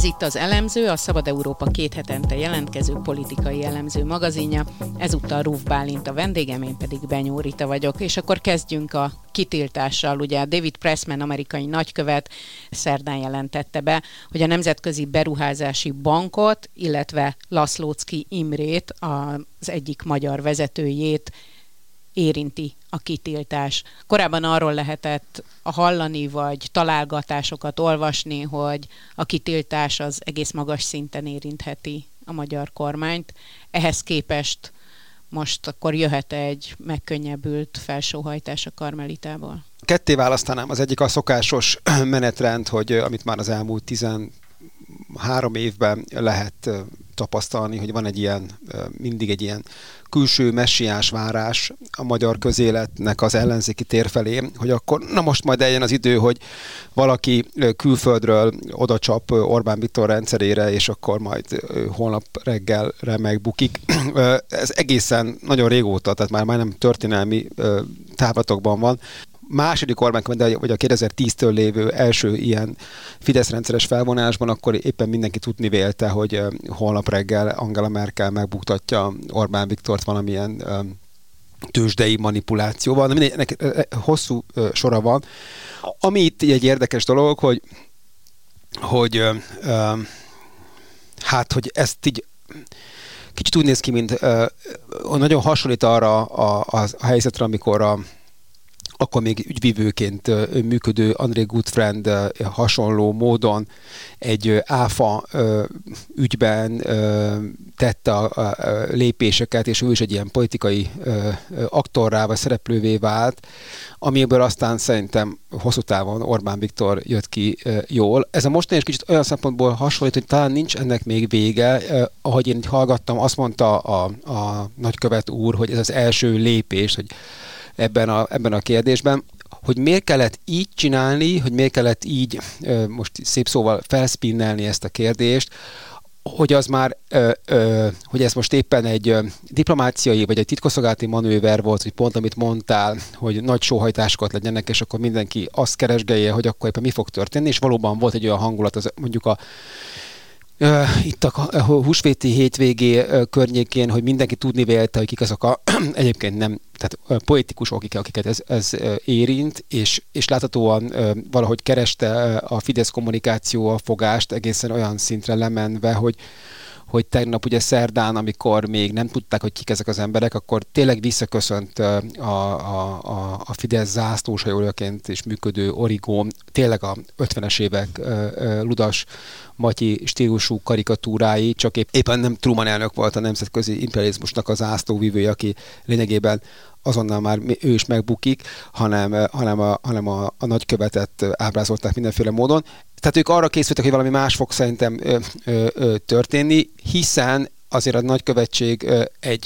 Ez itt az Elemző, a Szabad Európa 2 hetente jelentkező politikai elemző magazinja. Ezúttal Ruf Bálint a vendégem, én pedig Benyó Rita vagyok. És akkor kezdjünk a kitiltással. Ugye David Pressman amerikai nagykövet szerdán jelentette be, hogy a Nemzetközi Beruházási Bankot, illetve Laszlóczky Imrét, az egyik magyar vezetőjét érinti a kitiltás. Korábban arról lehetett hallani, vagy találgatásokat olvasni, hogy a kitiltás az egész magas szinten érintheti a magyar kormányt. Ehhez képest most akkor jöhet egy megkönnyebbült felsóhajtás a Karmelitából? Ketté választanám. Az egyik a szokásos menetrend, hogy amit már az elmúlt 13 évben lehet tapasztalni, hogy van egy ilyen, mindig egy ilyen külső messiás várás a magyar közéletnek az ellenzéki tér felé, hogy akkor na most majd eljön az idő, hogy valaki külföldről odacsap Orbán Viktor rendszerére, és akkor majd holnap reggelre megbukik. Ez egészen nagyon régóta, tehát már nem történelmi távlatokban van. Második Orbán kormány, vagy a 2010-től lévő első ilyen Fidesz rendszeres felvonásban, akkor éppen mindenki tudni vélte, hogy holnap reggel Angela Merkel megbuktatja Orbán Viktort valamilyen tőzsdei manipulációval. De ennek hosszú sora van. Ami itt egy érdekes dolog, hogy ezt így kicsit úgy néz ki, mint nagyon hasonlít arra a helyzetre, amikor akkor még ügyvívőként működő André Gutfriend hasonló módon egy ÁFA ügyben tette a lépéseket, és ő is egy ilyen politikai aktorrá vagy szereplővé vált, amiből aztán szerintem hosszú távon Orbán Viktor jött ki jól. Ez a mostani is kicsit olyan szempontból hasonlít, hogy talán nincs ennek még vége. Ahogy én így hallgattam, azt mondta a nagykövet úr, hogy ez az első lépés, hogy ebben a kérdésben, hogy miért kellett így csinálni, hogy miért kellett így most szép szóval felspinnelni ezt a kérdést, hogy az már, hogy ez most éppen egy diplomáciai vagy egy titkosszolgálati manőver volt, hogy pont amit mondtál, hogy nagy sóhajtásokat legyenek, és akkor mindenki azt keresgelje, hogy akkor éppen mi fog történni, és valóban volt egy olyan hangulat, mondjuk itt a húsvéti hétvégé környékén, hogy mindenki tudni vélte, hogy kik azok egyébként nem, tehát politikusok, akiket ez érint, és láthatóan valahogy kereste a Fidesz kommunikáció a fogást egészen olyan szintre lemenve, hogy tegnap ugye szerdán, amikor még nem tudták, hogy kik ezek az emberek, akkor tényleg visszaköszönt a Fidesz zászlóshajójaként is működő Origó, tényleg a 50-es évek ludas Matyi stílusú karikatúrái, csak éppen nem Truman elnök volt a nemzetközi imperializmusnak az zászlóvívője, aki lényegében azonnal már ő is megbukik, hanem a nagykövetet ábrázolták mindenféle módon. Tehát ők arra készültek, hogy valami más fog szerintem történni, hiszen azért a nagykövetség egy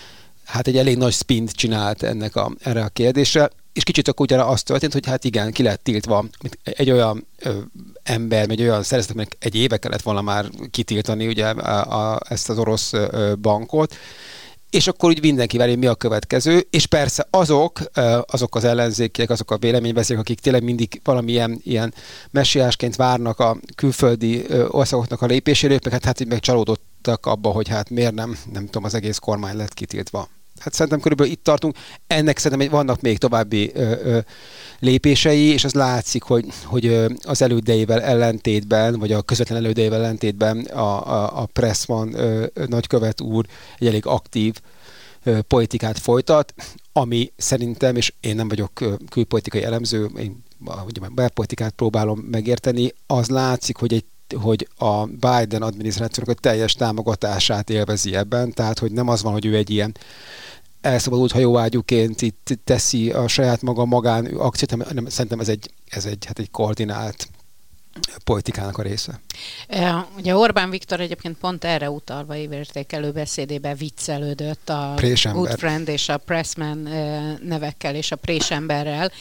elég nagy spint csinált erre a kérdésre, és kicsit akkor ugyan az történt, hogy hát igen, ki lett tiltva egy olyan ember, egy olyan szervezetnek egy éve kellett volna már kitiltani ugye ezt az orosz bankot, és akkor úgy mindenki várja, mi a következő, és persze azok az ellenzékiek, azok a véleménybeszélők, akik tényleg mindig valamilyen ilyen messiásként várnak a külföldi országoknak a lépésére, hát meg csalódottak abba, hogy hát miért nem tudom, az egész kormány lett kitiltva. Hát szerintem körülbelül itt tartunk. Ennek szerintem vannak még további lépései, és az látszik, hogy az elődeivel ellentétben, vagy a közvetlen elődeivel ellentétben a Pressman nagykövet úr egy elég aktív politikát folytat, ami szerintem, és én nem vagyok külpolitikai elemző, én a belpolitikát próbálom megérteni, az látszik, hogy a Biden adminisztrációnak a teljes támogatását élvezi ebben, tehát hogy nem az van, hogy ő egy ilyen elszabadult hajóágyúként itt teszi a saját maga magánakciót, hanem szerintem ez egy koordinált politikának a része. Ugye Orbán Viktor egyébként pont erre utalva évértékelő beszédében viccelődött a Gutfriend és a Pressman nevekkel és a présemberrel,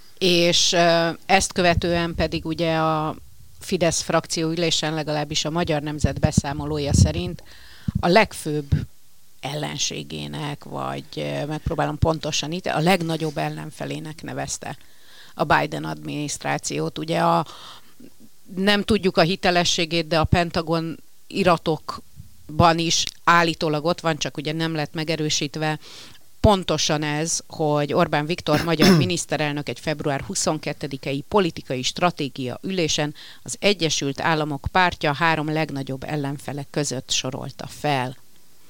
és ezt követően pedig ugye a Fidesz frakció ülésen, legalábbis a Magyar Nemzet beszámolója szerint a legfőbb ellenségének, vagy megpróbálom pontosítani, a legnagyobb ellenfelének nevezte a Biden adminisztrációt. Ugye nem tudjuk a hitelességét, de a Pentagon iratokban is állítólag ott van, csak ugye nem lett megerősítve, pontosan ez, hogy Orbán Viktor magyar miniszterelnök egy február 22-i politikai stratégia ülésen az Egyesült Államok pártja 3 legnagyobb ellenfelek között sorolta fel.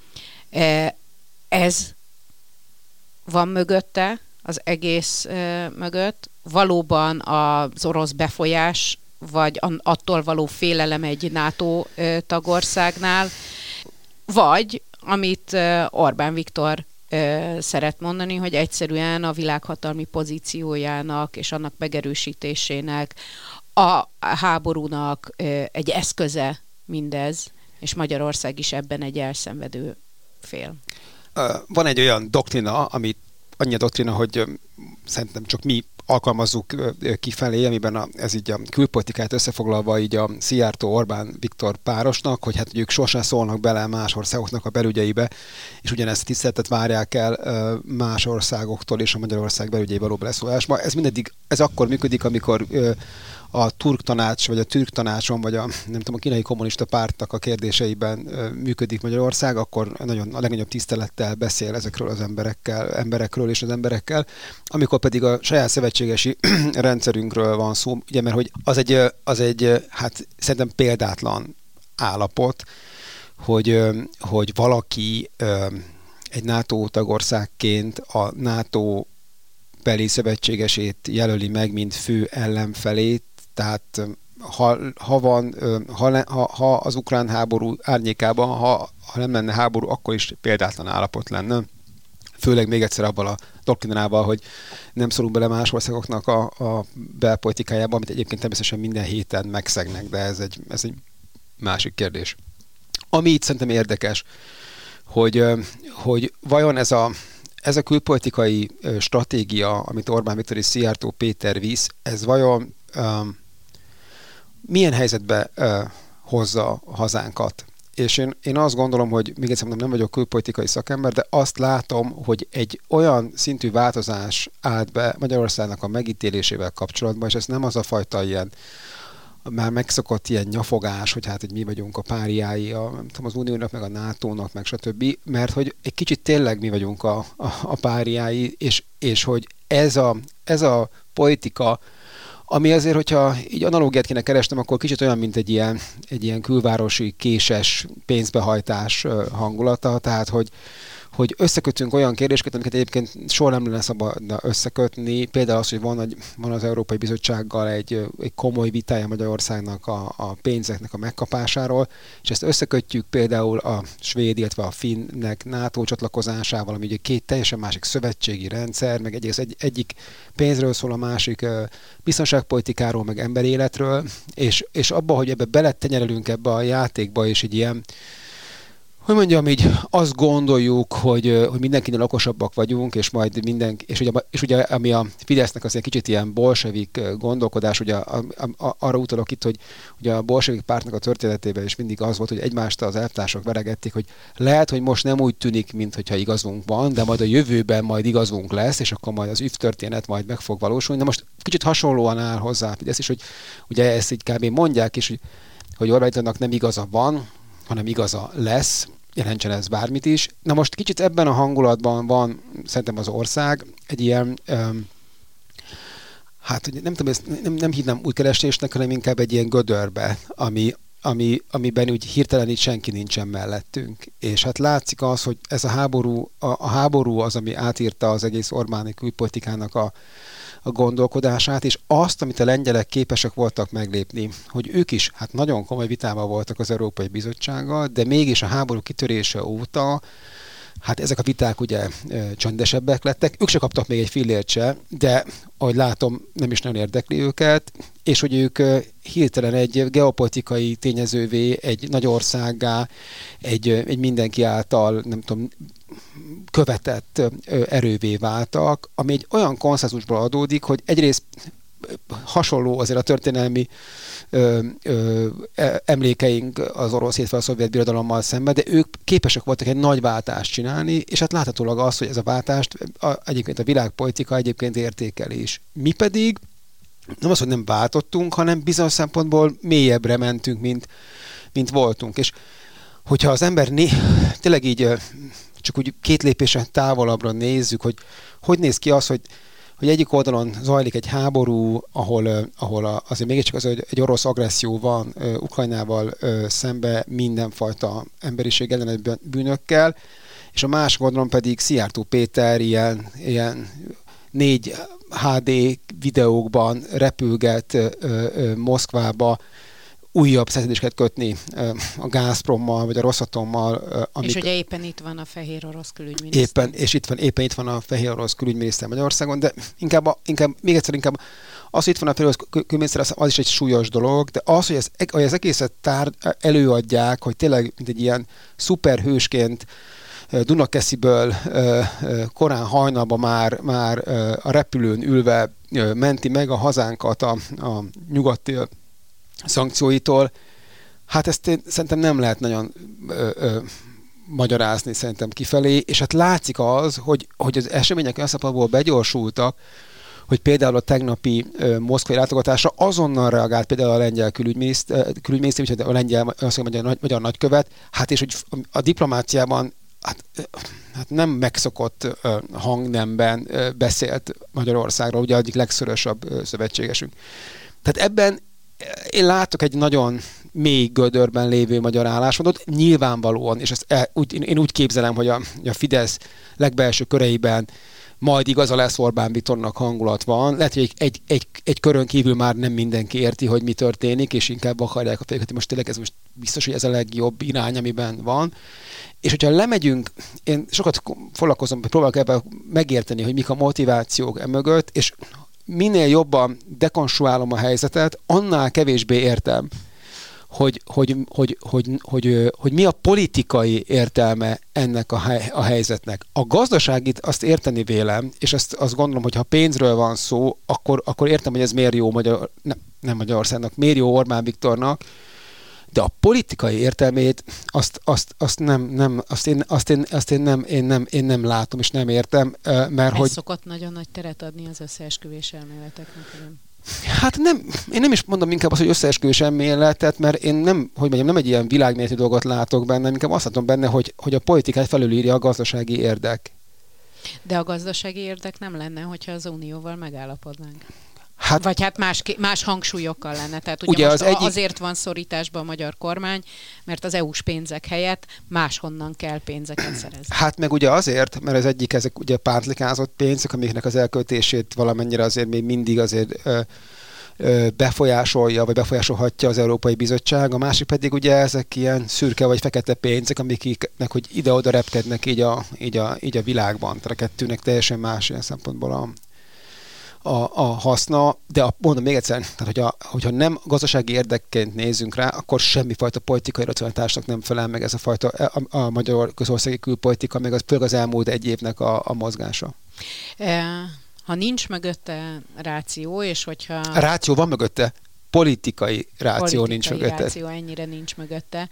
Ez van mögötte, az egész mögött. Valóban az orosz befolyás, vagy attól való félelem egy NATO tagországnál, vagy amit Orbán Viktor szeret mondani, hogy egyszerűen a világhatalmi pozíciójának és annak megerősítésének, a háborúnak egy eszköze mindez, és Magyarország is ebben egy elszenvedő fél. Van egy olyan doktrina, amit annyi a doktrina, hogy szerintem csak mi alkalmazzuk kifelé, amiben ez így a külpolitikát összefoglalva így a Szijjártó Orbán Viktor párosnak, hogy hát ők sosem szólnak bele más országoknak a belügyeibe, és ugyanezt a tiszteletet várják el más országoktól és a Magyarország belügyeibe való beleszólásba. Ez akkor működik, amikor a turk tanács, vagy a türk tanácson, vagy a kínai kommunista pártnak a kérdéseiben működik Magyarország, akkor a legnagyobb tisztelettel beszél ezekről az emberekről és az emberekkel. Amikor pedig a saját szövetségesi rendszerünkről van szó, ugye, mert hogy az egy hát szerintem példátlan állapot, hogy valaki egy NATO tagországként a NATO beli szövetségesét jelöli meg, mint fő ellenfelét, tehát ha az ukrán háború árnyékában, ha nem lenne háború, akkor is példátlan állapot lenne. Főleg még egyszer abban a doktrinával, hogy nem szólunk bele más országoknak a belpolitikájába, amit egyébként természetesen minden héten megszegnek, de ez egy másik kérdés. Ami itt szerintem érdekes, hogy vajon ez a külpolitikai stratégia, amit Orbán Viktor és Szijjártó Péter visz, ez vajon milyen helyzetbe hozza a hazánkat? És én azt gondolom, hogy még egyszer mondom, nem vagyok külpolitikai szakember, de azt látom, hogy egy olyan szintű változás állt be Magyarországnak a megítélésével kapcsolatban, és ez nem az a fajta ilyen már megszokott ilyen nyafogás, hogy mi vagyunk a páriái az Uniónak, meg a NATO-nak, meg stb. Mert hogy egy kicsit tényleg mi vagyunk a páriái, és hogy ez a politika, ami azért, hogyha így analógiát kéne keresnem, akkor kicsit olyan, mint egy ilyen külvárosi késes pénzbehajtás hangulata, tehát hogy összekötünk olyan kérdéseket, amiket egyébként soha nem lenne szabadna összekötni. Például az, hogy van az Európai Bizottsággal egy komoly vitája Magyarországnak a pénzeknek a megkapásáról, és ezt összekötjük például a svéd, illetve a finnek NATO csatlakozásával, ami ugye két teljesen másik szövetségi rendszer, meg egyik pénzről szól, a másik biztonságpolitikáról, meg emberéletről, és abba, hogy ebbe beletenyerelünk ebbe a játékba, és egy ilyen, hogy mondjam, így azt gondoljuk, hogy mindenkinél okosabbak vagyunk, és majd és ugye ami a Fidesznek az egy kicsit ilyen bolsevik gondolkodás, ugye arra utalok itt, hogy ugye a bolsevik pártnak a történetében is mindig az volt, hogy egymást az elvtársak veregették, hogy lehet, hogy most nem úgy tűnik, mintha igazunk van, de majd a jövőben majd igazunk lesz, és akkor majd az üv történet majd meg fog valósulni. De most kicsit hasonlóan áll hozzá Fidesz is, hogy ugye ezt így kb. Mondják is, hogy Orbánnak nem igaza van, hanem igaza lesz, jelentsen ez bármit is. Na most kicsit ebben a hangulatban van szerintem az ország egy ilyen, nem tudom, nem hívnám új keresésnek, hanem inkább egy ilyen gödörbe, amiben úgy hirtelen itt senki nincsen mellettünk. És hát látszik az, hogy ez a háború az, ami átírta az egész Orbáni külpolitikának a gondolkodását, és azt, amit a lengyelek képesek voltak meglépni, hogy ők is hát nagyon komoly vitában voltak az Európai Bizottsággal, de mégis a háború kitörése óta hát ezek a viták ugye csöndesebbek lettek. Ők se kaptak még egy fillért se, de ahogy látom, nem is nagyon érdekli őket, és hogy ők hirtelen egy geopolitikai tényezővé, egy nagy országgá, egy mindenki által, nem tudom, követett erővé váltak, ami egy olyan konszenzusból adódik, hogy egyrészt hasonló azért a történelmi emlékeink az orosz, illetve a szovjet birodalommal szemben, de ők képesek voltak egy nagy váltást csinálni, és hát láthatólag az, hogy ez a váltást egyébként a világpolitika egyébként értékeli is. Mi pedig nem az, hogy nem váltottunk, hanem bizonyos szempontból mélyebbre mentünk, mint voltunk. És hogyha az ember tényleg így csak úgy 2 lépésen távolabbra nézzük, hogy néz ki az, hogy egyik oldalon zajlik egy háború, ahol azért mégiscsak az, hogy egy orosz agresszió van Ukrajnával szembe mindenfajta emberiség ellenes bűnökkel, és a másik oldalon pedig Szijjártó Péter ilyen 4 HD videókban repülget Moszkvába, újabb szerződéseket kötni a Gazprommal, vagy a Rosatommal. És ugye éppen itt van a fehér orosz külügyminiszter. Éppen itt van a fehér orosz külügyminiszter Magyarországon, de inkább az, hogy itt van a fehér orosz külügyminiszter, az is egy súlyos dolog, de az, hogy az egészet előadják, hogy tényleg mint egy ilyen szuperhősként Dunakesziből korán hajnalban már a repülőn ülve menti meg a hazánkat a nyugati szankcióitól, hát ezt szerintem nem lehet nagyon magyarázni szerintem kifelé, és hát látszik az, hogy az események olyan szempontból begyorsultak, hogy például a tegnapi moszkvai látogatásra azonnal reagált például a lengyel külügyminiszter, vagy a lengyel magyar nagykövet, hát és hogy a diplomáciában hát nem megszokott hangnemben beszélt Magyarországról, ugye egyik legszorosabb szövetségesünk. Tehát ebben én látok egy nagyon mély gödörben lévő magyar álláspontot, nyilvánvalóan, és én úgy képzelem, hogy a Fidesz legbelső köreiben majd igaza lesz Orbán Viktornak hangulat van. Lehet, hogy egy körön kívül már nem mindenki érti, hogy mi történik, és inkább akarják a fejüket, most tényleg ez most biztos, hogy ez a legjobb irány, amiben van. És hogyha lemegyünk, én sokat foglalkozom, próbálok ebben megérteni, hogy mik a motivációk emögött, és minél jobban dekonstruálom a helyzetet, annál kevésbé értem, hogy mi a politikai értelme ennek a helyzetnek. A gazdaságit azt érteni vélem, és azt gondolom, hogy ha pénzről van szó, akkor értem, hogy ez miért jó nem Magyarországnak, miért jó Orbán Viktornak, de a politikai értelmét én nem látom, és nem értem, mert ez hogy... szokott nagyon nagy teret adni az összeesküvés elméleteknek, nem? Hát én nem is mondom inkább azt, hogy összeesküvés elméletet, mert én nem egy ilyen világméretű dolgot látok benne, inkább azt látom benne, hogy a politikát felülírja a gazdasági érdek. De a gazdasági érdek nem lenne, hogyha az Unióval megállapodnánk. Hát, vagy hát más hangsúlyokkal lenne. Tehát ugye most azért van szorításban a magyar kormány, mert az EU-s pénzek helyett máshonnan kell pénzeket szerezni. Hát meg ugye azért, mert az egyik ezek ugye pántlikázott pénzek, amiknek az elköltését valamennyire azért még mindig azért befolyásolja, vagy befolyásolhatja az Európai Bizottság, a másik pedig ugye ezek ilyen szürke vagy fekete pénzek, amiknek hogy ide-oda repkednek így a világban. Tehát a kettőnek teljesen más ilyen szempontból a haszna, de mondom még egyszer, tehát hogyha nem gazdasági érdekként nézzünk rá, akkor semmifajta politikai racionalitásnak nem felel meg ez a fajta a magyar közországi külpolitika, meg főleg az elmúlt egy évnek a mozgása. Ha nincs mögötte ráció, és hogyha... Ráció van mögötte, politikai ráció nincs mögötte. Ráció ennyire nincs mögötte.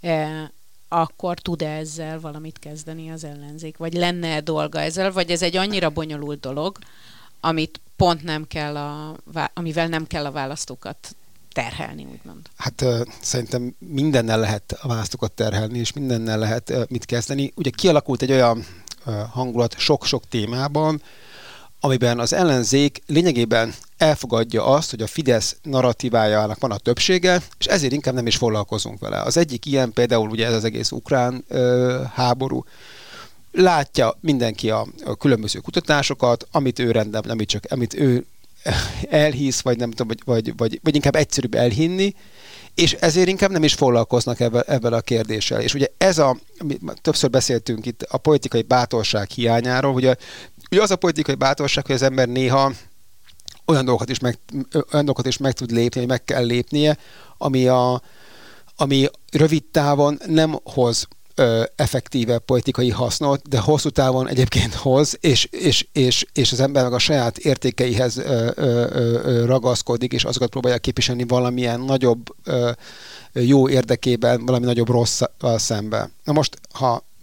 Akkor tud-e ezzel valamit kezdeni az ellenzék? Vagy lenne dolga ezzel? Vagy ez egy annyira bonyolult dolog, amit pont amivel nem kell a választókat terhelni, úgymond. Hát szerintem mindennel lehet a választókat terhelni, és mindennel lehet mit kezdeni. Ugye kialakult egy olyan hangulat sok-sok témában, amiben az ellenzék lényegében elfogadja azt, hogy a Fidesz narratívájának van a többsége, és ezért inkább nem is foglalkozunk vele. Az egyik ilyen például ugye ez az egész ukrán háború. Látja mindenki a különböző kutatásokat, amit ő rendel, amit ő elhisz, vagy nem tudom, vagy inkább egyszerűbb elhinni, és ezért inkább nem is foglalkoznak ebben a kérdéssel. És ugye többször beszéltünk itt a politikai bátorság hiányáról, ugye az a politikai bátorság, hogy az ember néha olyan dolgokat is meg tud lépni, hogy meg kell lépnie, ami rövid távon nem hoz effektíve politikai hasznot, de hosszú távon egyébként hoz, és az ember meg a saját értékeihez ragaszkodik, és azokat próbálja képviselni valamilyen nagyobb jó érdekében, valami nagyobb rosszal szemben. Na most, ha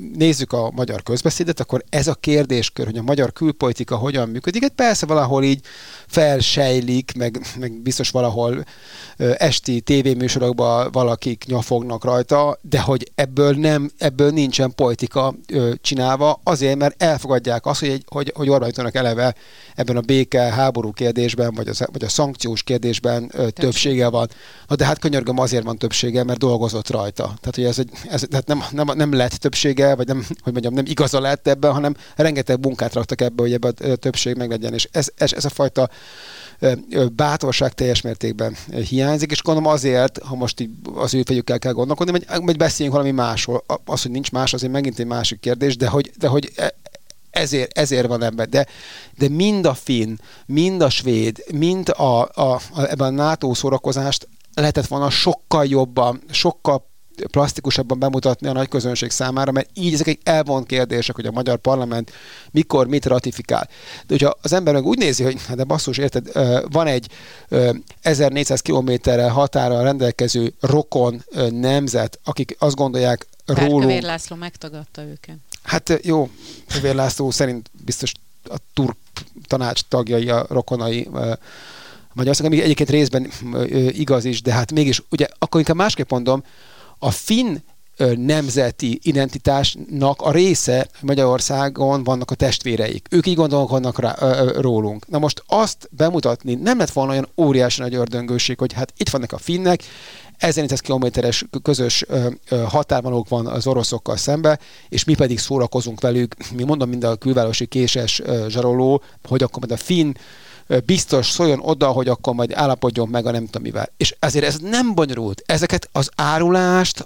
nézzük a magyar közbeszédet, akkor ez a kérdéskör, hogy a magyar külpolitika hogyan működik, persze valahol így felsejlik, meg biztos valahol esti tévéműsorokban valakik nyafognak rajta, de hogy ebből nincsen politika csinálva, azért, mert elfogadják azt, hogy Orbán Viktornak eleve ebben a háború kérdésben, vagy a szankciós kérdésben többsége van. Na de hát könyörgöm, azért van többsége, mert dolgozott rajta. Tehát, hogy ez nem lett többsége, vagy nem, hogy mondjam, nem igaza lett ebben, hanem rengeteg munkát raktak ebbe, hogy ebben a többség meglegyen. És ez a fajta bátorság teljes mértékben hiányzik, és gondolom azért, ha most így az ő fejükkel kell gondolkodni, hogy beszéljünk valami másról. Az, hogy nincs más, azért megint egy másik kérdés, de hogy ezért van ebben. De mind a finn, mind a svéd, mind ebben a NATO szórakozást lehetett volna sokkal jobban, sokkal plastikusabban bemutatni a nagy közönség számára, mert így ezek egy elvont kérdések, hogy a magyar parlament mikor mit ratifikál. De hogyha az ember meg úgy nézi, hogy de basszus, érted, van egy 1400 kilométerrel határral rendelkező rokon nemzet, akik azt gondolják rólunk... Kövér László megtagadta őket. Hát jó, Kövér László szerint biztos a turk tanács tagjai, a rokonai Magyarország, ami egyébként részben igaz is, de hát mégis, ugye, akkor inkább másképp mondom, a finn nemzeti identitásnak a része Magyarországon vannak a testvéreik. Ők így gondolkodnak rólunk. Na most azt bemutatni nem lett volna olyan óriási nagy ördöngőség, hogy hát itt vannak a finnek, 1400 kilométeres közös határvonaluk van az oroszokkal szembe, és mi pedig szórakozunk velük, mi mondom, mind a külvárosi késes zsaroló, hogy akkor majd a finn biztos szóljon oda, hogy akkor majd állapodjon meg a nem tudom mivel. És ezért ez nem bonyolult. Ezeket az árulást,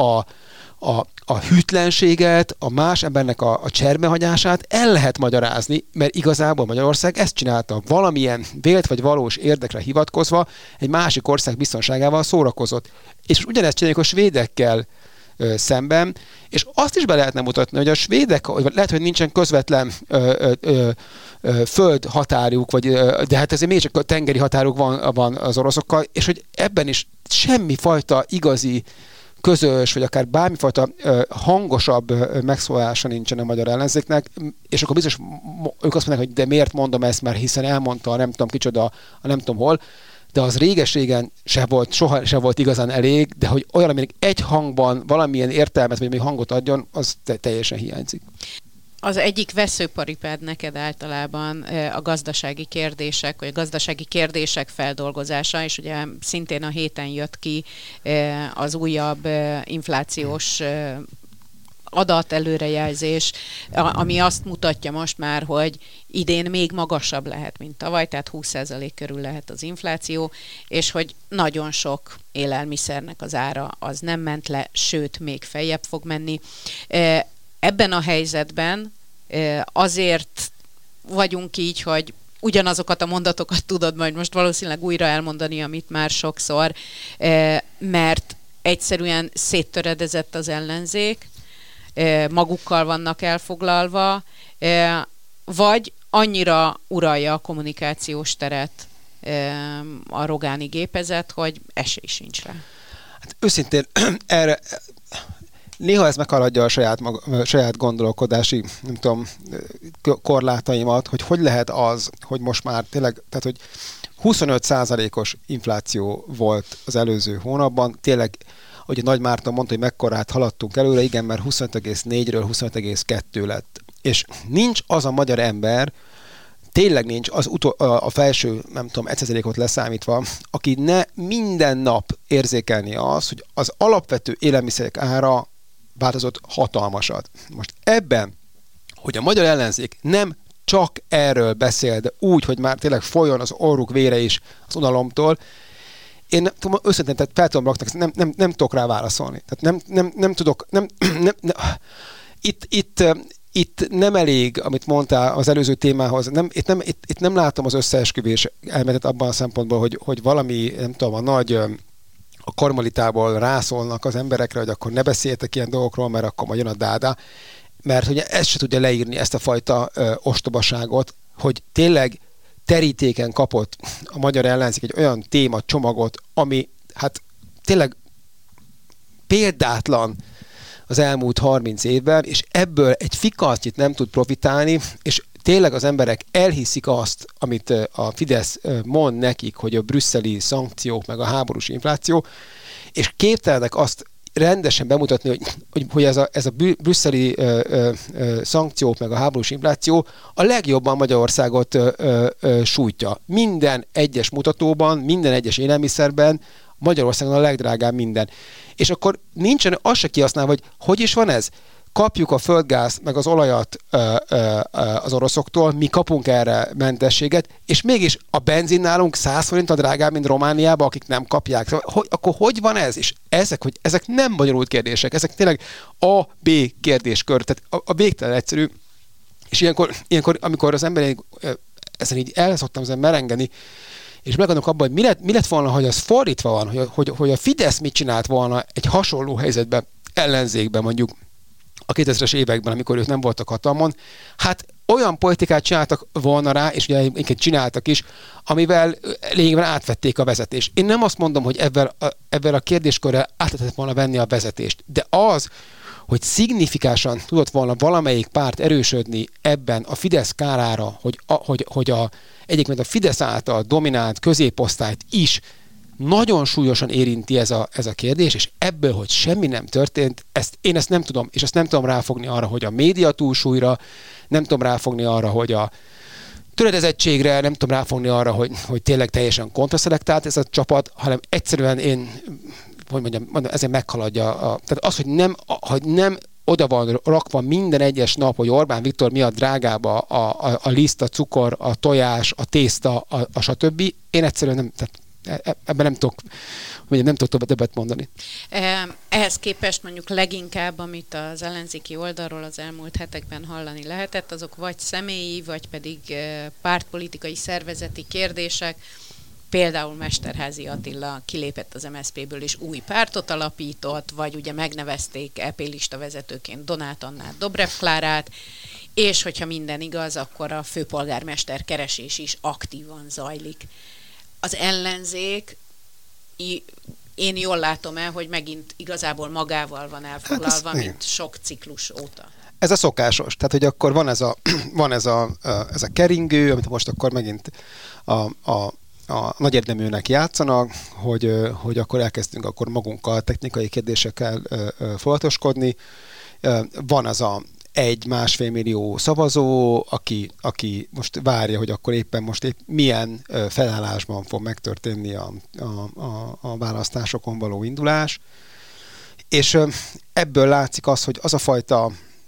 a hűtlenséget, a más embernek a cserbehagyását el lehet magyarázni, mert igazából Magyarország ezt csinálta. Valamilyen vélt vagy valós érdekre hivatkozva egy másik ország biztonságával szórakozott. És ugyanezt csináljuk a svédekkel szemben, és azt is be lehetne mutatni, hogy a svédek, lehet, hogy nincsen közvetlen föld határjuk, de hát ezért még csak a tengeri határuk van az oroszokkal, és hogy ebben is semmifajta igazi közös, vagy akár bármifajta hangosabb megszólása nincsen a magyar ellenzéknek, és akkor biztos ők azt mondják, hogy de miért mondom ezt, mert hiszen elmondta a nem tudom kicsoda, a nem tudom hol, de az réges-régen soha se volt igazán elég, de hogy olyan, aminek egy hangban valamilyen értelmet, vagy még hangot adjon, az teljesen hiányzik. Az egyik veszőparipád neked általában a gazdasági kérdések, vagy a gazdasági kérdések feldolgozása, és ugye szintén a héten jött ki az újabb inflációs adat előrejelzés, ami azt mutatja most már, hogy idén még magasabb lehet, mint tavaly, tehát 20% körül lehet az infláció, és hogy nagyon sok élelmiszernek az ára az nem ment le, sőt, még feljebb fog menni. Ebben a helyzetben azért vagyunk így, hogy ugyanazokat a mondatokat tudod majd most valószínűleg újra elmondani, amit már sokszor, mert egyszerűen széttöredezett az ellenzék, magukkal vannak elfoglalva, vagy annyira uralja a kommunikációs teret a Rogáni gépezet, hogy esély sincs rá. Hát őszintén erre néha ez meghaladja a saját gondolkodási, nem tudom, korlátaimat, hogy lehet az, hogy most már tényleg, tehát hogy 25%-os infláció volt az előző hónapban, tényleg, ahogy a Nagy Márton mondta, hogy mekkorát haladtunk előre, igen, mert 25,4-ről 25,2 lett. És nincs az a magyar ember, tényleg nincs a felső, nem tudom, 1%-ot leszámítva, aki ne minden nap érzékelni az, hogy az alapvető élelmiszerek ára változott hatalmasat. Most ebben, hogy a magyar ellenzék nem csak erről beszél, de úgy, hogy már tényleg folyjon az orruk vére is az unalomtól, én őszintén, tehát fel tudom rakni, nem tudok rá válaszolni. Tehát nem tudok, itt nem elég, amit mondtál az előző témához, itt nem látom az összeesküvés elméletet abban a szempontból, hogy valami, nem tudom, a karmelitából rászólnak az emberekre, hogy akkor ne beszéljetek ilyen dolgokról, mert akkor majd jön a dáda, mert ugye ezt se tudja leírni, ezt a fajta ostobaságot, hogy tényleg terítéken kapott a magyar ellenzék egy olyan témacsomagot, ami hát tényleg példátlan az elmúlt 30 évben, és ebből egy fikasznyit nem tud profitálni, és tényleg az emberek elhiszik azt, amit a Fidesz mond nekik, hogy a brüsszeli szankciók, meg a háborús infláció, és képtelenek azt rendesen bemutatni, hogy ez a brüsszeli szankciók, meg a háborús infláció a legjobban Magyarországot sújtja. Minden egyes mutatóban, minden egyes élelmiszerben Magyarországon a legdrágább minden. És akkor nincsen az se kihasználva, hogy is van ez? Kapjuk a földgáz, meg az olajat az oroszoktól, mi kapunk erre mentességet, és mégis a benzin nálunk 100 forinttal drágább, mint Romániában, akik nem kapják. Szóval, akkor hogy van ez? És ezek nem bonyolult kérdések, ezek tényleg A-B kérdéskör, tehát a végtelen egyszerű. És ilyenkor amikor az ember ezen így el szoktam merengeni, és megadok abban, hogy mi lett volna, hogy az fordítva van, hogy a Fidesz mit csinált volna egy hasonló helyzetben, ellenzékben mondjuk, a 2000-es években, amikor ők nem voltak hatalmon, hát olyan politikát csináltak volna rá, és ugye inkább csináltak is, amivel lényegében átvették a vezetést. Én nem azt mondom, hogy ebben a kérdéskörrel át lehetett volna venni a vezetést, de az, hogy szignifikánsan tudott volna valamelyik párt erősödni ebben a Fidesz kárára, hogy egyébként a Fidesz által dominált középosztályt is nagyon súlyosan érinti ez a kérdés, és ebből, hogy semmi nem történt, én ezt nem tudom, és ezt nem tudom ráfogni arra, hogy a média túlsúlyra, nem tudom ráfogni arra, hogy a töredezettségre, nem tudom ráfogni arra, hogy tényleg teljesen kontraszelektált ez a csapat, hanem egyszerűen ezért meghaladja. Tehát az, hogy nem oda van rakva minden egyes nap, hogy Orbán Viktor miatt drágább a liszt, a cukor, a tojás, a tészta, a stb. Én egyszerűen nem... Tehát ebben nem tudok többet mondani. Ehhez képest mondjuk leginkább, amit az ellenzéki oldalról az elmúlt hetekben hallani lehetett, azok vagy személyi, vagy pedig pártpolitikai szervezeti kérdések. Például Mesterházy Attila kilépett az MSZP-ből és új pártot alapított, vagy ugye megnevezték EP lista vezetőként Donát Annát, Dobrev Klárát, és hogyha minden igaz, akkor a főpolgármester keresés is aktívan zajlik. Az ellenzék, én jól látom el, hogy megint igazából magával van elfoglalva, mint sok ciklus óta. Ez a szokásos. Tehát, hogy akkor van ez a keringő, amit most akkor megint a nagy érdeműnek játszanak, hogy akkor elkezdünk akkor magunkkal technikai kérdésekkel foglalatoskodni. Van az a 1-1,5 millió szavazó, aki most várja, hogy akkor éppen milyen felállásban fog megtörténni a választásokon való indulás. És ebből látszik az, hogy az a fajta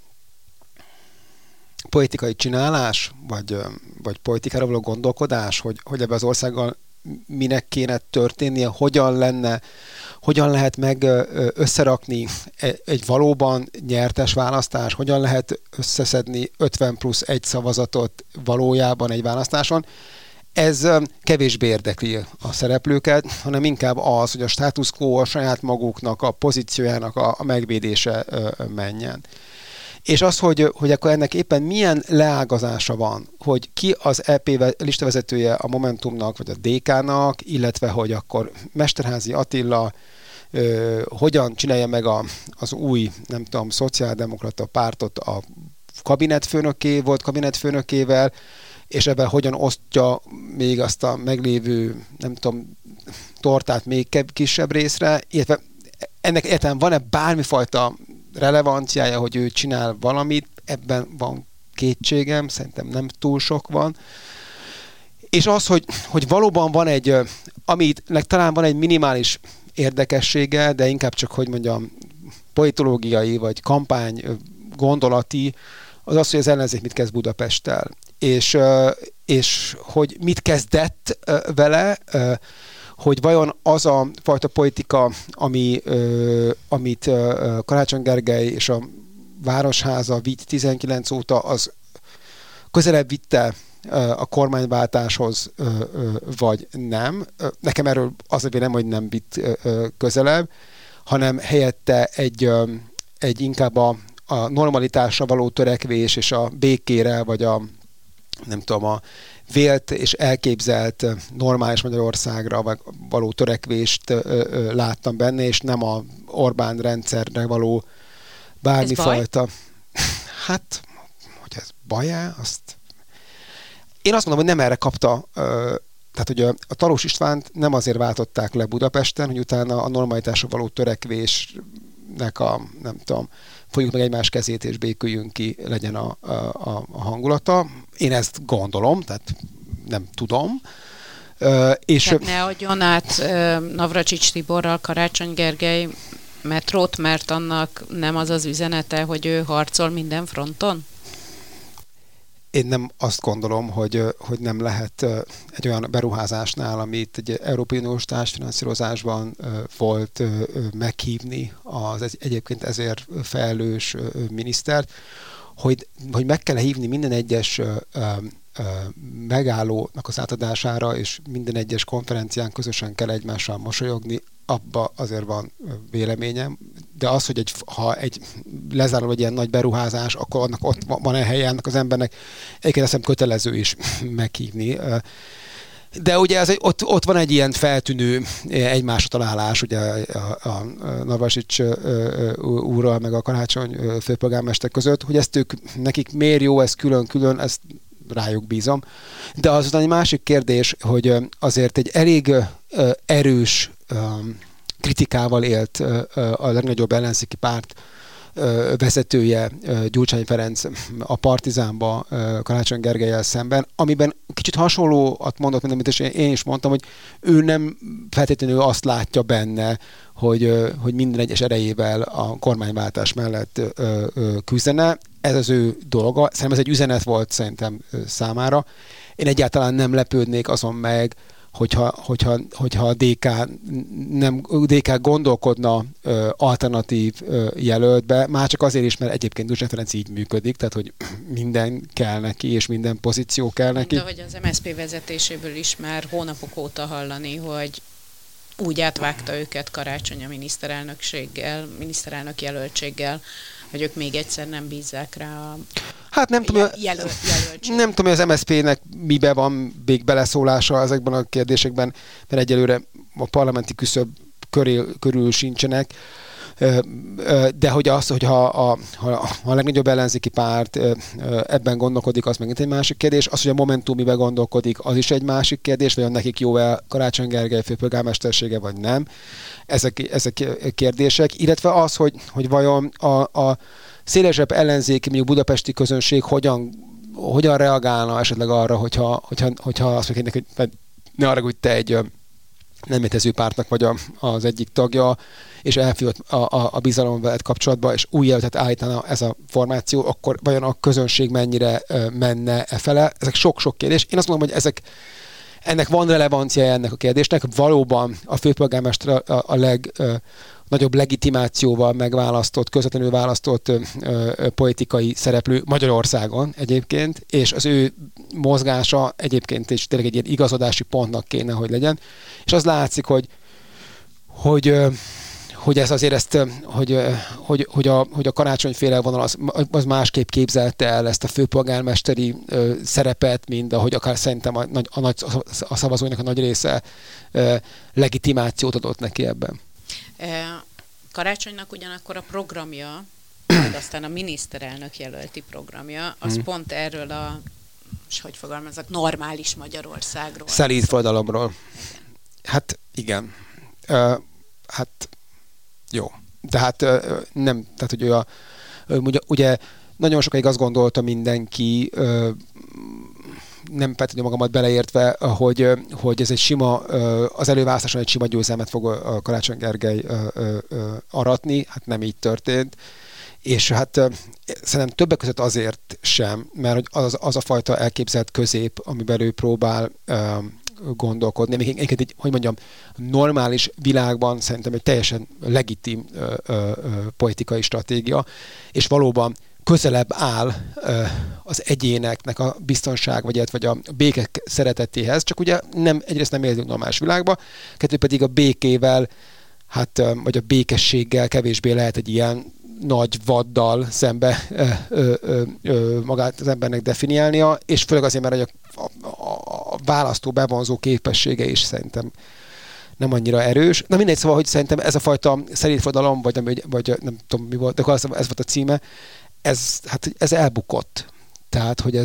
politikai csinálás, vagy politikára való gondolkodás, hogy ebben az országgal minek kéne történnie, hogyan lehet meg összerakni egy valóban nyertes választás, hogyan lehet összeszedni 50+1 szavazatot valójában egy választáson. Ez kevésbé érdekli a szereplőket, hanem inkább az, hogy a status quo a saját maguknak, a pozíciójának a megvédése menjen. És az, hogy akkor ennek éppen milyen leágazása van, hogy ki az EP listavezetője a Momentumnak, vagy a DK-nak, illetve hogy akkor Mesterházy Attila hogyan csinálja meg az új, nem tudom, szociáldemokrata pártot a volt kabinetfőnökével, és ebben hogyan osztja még azt a meglévő, nem tudom, tortát még kisebb részre, illetve ennek egyáltalán van-e bármifajta relevanciája, hogy ő csinál valamit, ebben van kétségem, szerintem nem túl sok van. És az, hogy valóban van aminek talán van egy minimális érdekessége, de inkább csak, hogy mondjam, politológiai vagy kampány gondolati, az, hogy az ellenzék mit kezd Budapesttel. És hogy mit kezdett vele, hogy vajon az a fajta politika, amit Karácsony Gergely és a Városháza vitt 19 óta, az közelebb vitte a kormányváltáshoz, vagy nem. Nekem erről az a véleményem, hogy nem vitt közelebb, hanem helyette egy inkább a normalitásra való törekvés és a békére, vagy a vélt és elképzelt normális Magyarországra való törekvést láttam benne, és nem a Orbán rendszerre való bármifajta. Hát, hogy ez baj-e, azt... Én azt mondom, hogy nem erre kapta, tehát hogy a Talós Istvánt nem azért váltották le Budapesten, hogy utána a normalitásra való törekvésnek nem tudom, fogjuk meg egymás kezét és béküljünk ki, legyen a hangulata. Én ezt gondolom, tehát nem tudom. Tehát ne adjon át Navracsics Tiborral Karácsony Gergely metrót, mert annak nem az az üzenete, hogy ő harcol minden fronton? Én nem azt gondolom, hogy nem lehet egy olyan beruházásnál, amit egy Európai Uniós társfinanszírozásban volt, meghívni az egyébként ezért felelős minisztert, hogy meg kell hívni minden egyes megállónak az átadására, és minden egyes konferencián közösen kell egymással mosolyogni, abba azért van véleményem, de az, hogy ha lezárul egy ilyen nagy beruházás, akkor annak ott van helye annak az embernek, egyébként azt hiszem kötelező is meghívni. De ugye ott van egy ilyen feltűnő egymásra találás, ugye a Navracsics úrral meg a Karácsony főpolgármester között, hogy nekik miért jó ez külön-külön, ezt rájuk bízom. De azután egy másik kérdés, hogy azért egy elég erős kritikával élt a legnagyobb ellenzéki párt vezetője, Gyurcsány Ferenc a Partizánba Karácsony Gergellyel szemben, amiben kicsit hasonlóat mondott, mint amit én is mondtam, hogy ő nem feltétlenül azt látja benne, hogy minden egyes erejével a kormányváltás mellett küzdene. Ez az ő dolga. Szerintem ez egy üzenet volt szerintem számára. Én egyáltalán nem lepődnék azon meg, hogyha a DK gondolkodna alternatív jelöltbe, már csak azért is, mert egyébként Gyurcsány Ferenc így működik, tehát hogy minden kell neki, és minden pozíció kell neki. De hogy az MSZP vezetéséből is már hónapok óta hallani, hogy úgy átvágta őket Karácsony a miniszterelnök jelöltséggel, hogy ők még egyszer nem bízzák rá a nem tudom, hogy az MSZP-nek mibe van még beleszólása ezekben a kérdésekben, mert egyelőre a parlamenti küszöb körül sincsenek. De hogyha a legnagyobb ellenzéki párt ebben gondolkodik, az megint egy másik kérdés. Az, hogy a Momentum miben gondolkodik, az is egy másik kérdés, vagy nekik jó-e Karácsony Gergely főpolgármestersége, vagy nem. Ezek kérdések. Illetve az, hogy vajon a szélesebb ellenzéki, mondjuk budapesti közönség hogyan reagálna esetleg arra, hogyha azt mondják, hogy ne arra, hogy te egy nem létező pártnak vagy az egyik tagja, és elfűlt a bizalom veled kapcsolatban, és új jelöltet állítana ez a formáció, akkor vajon a közönség mennyire menne fele? Ezek sok-sok kérdés. Én azt mondom, hogy ennek van relevanciája ennek a kérdésnek. Valóban a főpolgármester a legnagyobb legitimációval megválasztott, közvetlenül választott politikai szereplő Magyarországon egyébként, és az ő mozgása egyébként is tényleg egy ilyen igazodási pontnak kéne, hogy legyen. És az látszik, hogy ez azért hogy a karácsonyféle vonal az másképp képzelte el ezt a főpolgármesteri szerepet, mint ahogy akár szerintem a szavazóinak a nagy része legitimációt adott neki ebben. Karácsonynak ugyanakkor a programja, meg aztán a miniszterelnök jelölti programja, az pont erről hogy fogalmazok, normális Magyarországról. Szelíd forradalomról. Hát igen. Jó. Tehát nem, tehát hogy ugye nagyon sokáig azt gondolta mindenki, nem feltétlenül magamat beleértve, hogy ez egy sima, az előválasztáson egy sima győzelmet fog a Karácsony Gergely aratni, hát nem így történt. És hát szerintem többek között azért sem, mert az a fajta elképzelt közép, amiben ő próbál gondolkodni. Még hogy mondjam, normális világban szerintem egy teljesen legitim politikai stratégia, és valóban közelebb áll az egyéneknek a biztonság, vagy a béke szeretetéhez, csak ugye egyrészt nem élünk normális világba, kettő pedig a békével, vagy a békességgel kevésbé lehet egy ilyen nagy vaddal szembe magát az embernek definiálnia, és főleg azért, mert a választó bevonzó képessége is szerintem nem annyira erős. Na mindegy, szóval, hogy szerintem ez a fajta szerintfordalom, vagy nem tudom mi volt, de ez volt a címe, ez elbukott. Tehát, hogy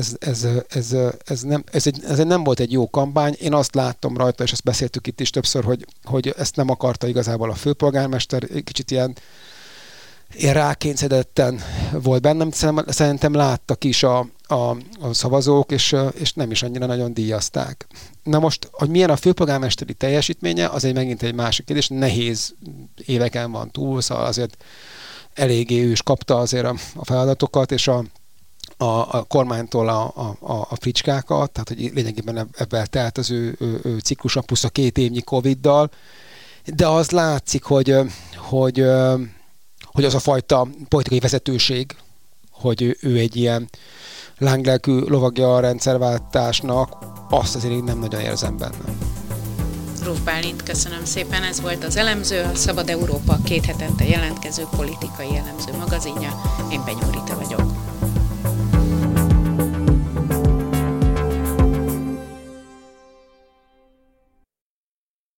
ez nem volt egy jó kampány. Én azt láttam rajta, és ezt beszéltük itt is többször, hogy ezt nem akarta igazából a főpolgármester, kicsit ilyen rákényszeredetten volt bennem. Szerintem láttak is a szavazók, és nem is annyira nagyon díjazták. Na most, hogy milyen a főpolgármesteri teljesítménye, az megint egy másik kérdés. Nehéz éveken van túl, szóval azért eléggé ő is kapta azért a feladatokat, és a kormánytól a fricskákat, tehát hogy lényegében ebben telt az ő ciklusa, plusz a 2 évnyi Covid-dal, de az látszik, hogy az a fajta politikai vezetőség, hogy ő egy ilyen lánglelkű lovagja a rendszerváltásnak, azt azért nem nagyon érzem benne. Rózs Bálint, köszönöm szépen, ez volt az Elemző, a Szabad Európa 2 hetente jelentkező politikai elemző magazinja. Én Benyó Rita vagyok.